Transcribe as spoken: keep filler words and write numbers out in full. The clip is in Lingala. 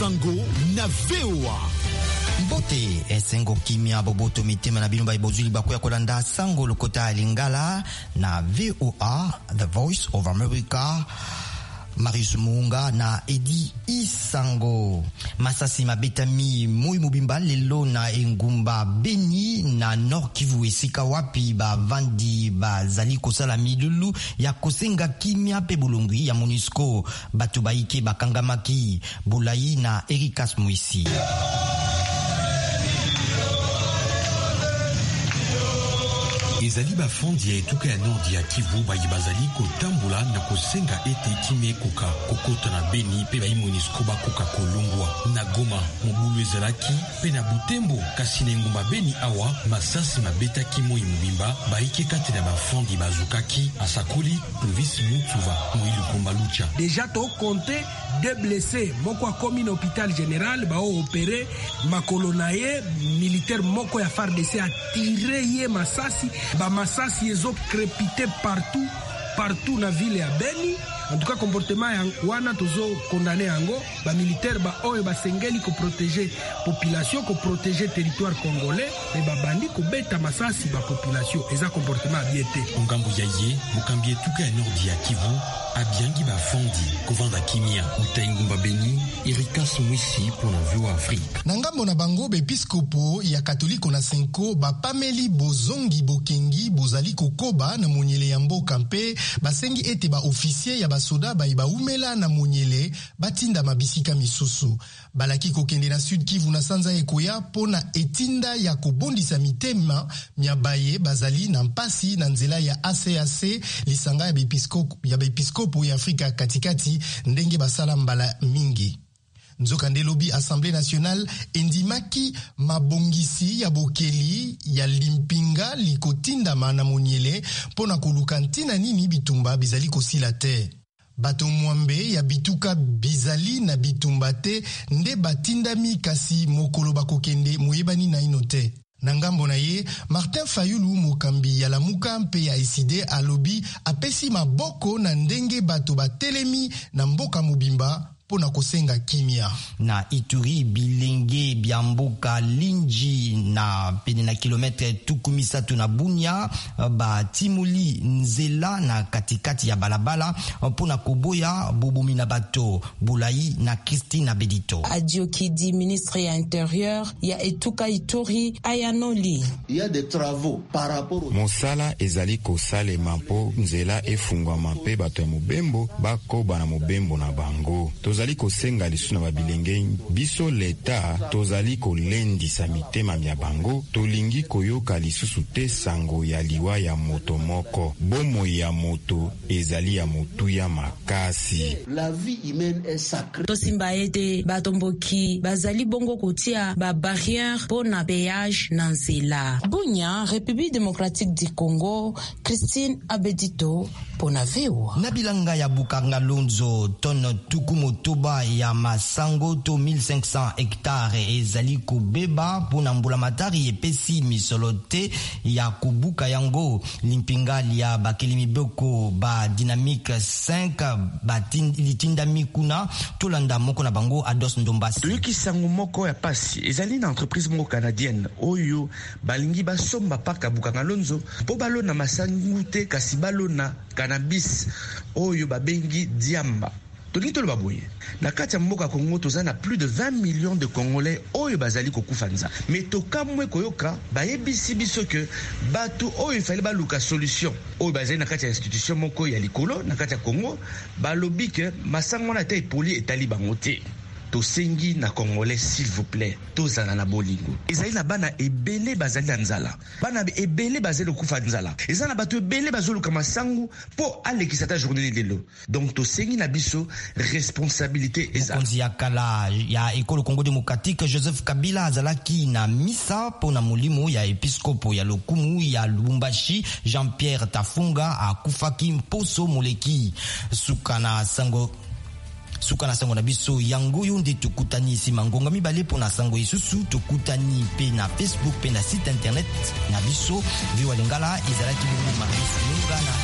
Isango na V O A. Mbote esengo kimia boboto mitema na bino baibozuli bakoya kolanda sango lokota lingala na V O A, The Voice of America. Marius Munga na Edi Isango. Masasi mabetami mui mubimba lelo na engumba Beni na Nord Kivu esika wapi ba vandi ba zali kosala milulu ya kosenga kimia pe bulungwi ya MONUSCO batu baike bakangamaki Bulayi na Erikas Mwisi. ezali bafandi ya etuka ya nord ya Kivu bayi bazali kotambola na kosenga ete kimia ekoka kokota na Beni pe bayi MONUSCO bakoka kolongwa na Goma mobulu ezalaki pe na Butembo kasi na engumba Beni awa masasi mabetaki moi mobimba baike kate na bafandi bazukaki asakoli Province Mutsuva Moïlu Kombalucha. Déjà to compté deux blessés moko akomi na hôpital général bao opéré makolo na ye militaire moko ya F A R D C a tiré ye masasi ba masasi ezo crépité partout partout na ville ya Beni. En tout cas comportement ya wana tozo condamné yango ba militaire ba oyo ba sengeli ko protéger population ko protéger territoire congolais et ba bandi ko beta masasi ba population eza comportement biété ngambo ya ye mukambi etuka ya nord ya Kivu abiangi bafandi kovanda kimia utaingumba Beni Erikas Mwisi pour la V O A Afrique. Na ngambo na bango bepiskopo ya katoliko na senko bapameli bozongi bokengi bozali kokoba na monyele ya mboka mpe basengi ete ba officier ya basoda bayiba umela na monyele batinda mabisika misusu balaki kokende na Sud Kivu na Sanza Ekoya pona etinda ya kobondisa mitema miabaye bazali na mpasi na nzela ya A C A C lisanga ya bepiskopo ya bepiskopo ya Afrika katikati ndenge basala mbala mingi. Nzoka ndelobi Assemblée nationale endimaki mabongisi ya bokeli ya limpinga likotinda mana monyele pona koluka ntina nini bitumba bizali kosila te. Bato mwambe ya bituka bizali na bitumba te nde batindami kasi mokolo bakokende moyebani na inote. Nangambo na ye, Martin Fayulu mokambi ya lamuka mpe ya eside alobi apesi maboko na ndenge bato batelemi na mboka mobimba pona kosenga kimia. Na Ituri bilenge biamboka linji na pene na kilometre tukumisatu na Bunia ba timuli nzela na katikati ya balabala pona koboya bobomi na bato Bulayi na Christine Bedito. Adiokidi ministre ya intérieur ya etuka Ituri ayanoli. Il y a des travaux par rapport au Mosala ezali kosale mampo nzela efungwa mampe bato ya mobembo bakoba na mobembo na bango. Tozali kosenga lisu na babilenge biso leta tozali kolendisa mitema mya bango tolingi koyoka lisusu te sango ya liwa ya moto moko bomo ya moto ezali ya motu ya makasi. La vie humaine est sacrée. Tosimba ete batomboki bazali bongo kotia ba barrière pona péage na nzela. Bunya, République démocratique du Congo, Christine Abedito pona V O A. Nabilanga ya Bukanga Lonzo tono tukumotoba ya masango to mille cinq cents hectares ezali kobeba pona mbula matari epesi misolote ya kubuka yango limpingali ya bakeli miboko ba dynamique cinq batinda mikuna tolanda moko na bango Ados Ndombasi. Luki sango moko ya pasi ezali na entreprise moko canadienne oyo balingi basomba paka Bukanga Lonzo po balona masangu te kasi balona cannabis oyo babengi diamba. Toli tolo baboye. Na kati ya mboka Kongo tozana plus de vingt millions de Congolais oyo bazali kokufanza. Mais tokamwe koyoka bayebisi biso ke batu oyo fallait baluka solution. Oyo bazali na kati ya institution moko ya likolo na kati ya Congo balobi ke masango na te poli etali bango te. Tosengi na Congolais s'il vous plaît tozana na bolingo ezali na bana ebele bazali na nzala bana ebele bazali kokufa nzala ezali na bato ebele bazoluka masangu po alekisa ta journée lelo donc tosengi na biso responsabilité ezala. Konzi ya kala ya ekolo Congo démocratique Joseph Kabila azalaki na misa pona molimo ya episkopo ya lokumu ya Lubumbashi Jean-Pierre Tafunga akufaki mposo moleki sukana sango suka na sango na biso yango yo nde tokutani sima ngonga mibale pona sango isusu tokutani pe na Facebook pe na site internet na biso V O A Lingala ezalaki bongo Marius Munga na